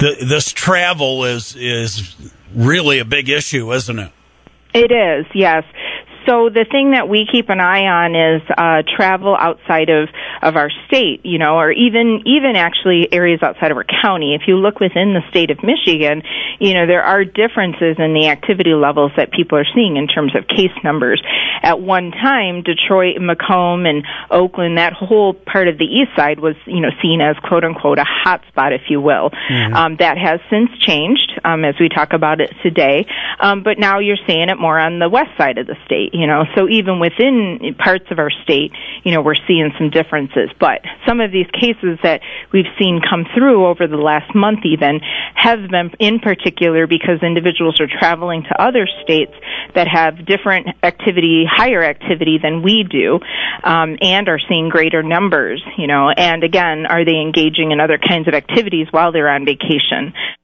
this travel is really a big issue, isn't it? It is, yes. So the thing that we keep an eye on is travel outside of our state, or even actually areas outside of our county. If you look within the state of Michigan, there are differences in the activity levels that people are seeing in terms of case numbers. At one time, Detroit, Macomb, and Oakland, that whole part of the east side was, seen as quote unquote a hot spot, if you will. Mm-hmm. That has since changed, as we talk about it today. But now you're seeing it more on the west side of the state. So even within parts of our state, we're seeing some differences. But some of these cases that we've seen come through over the last month even have been in particular because individuals are traveling to other states that have different activity, higher activity than we do, and are seeing greater numbers, and again, are they engaging in other kinds of activities while they're on vacation?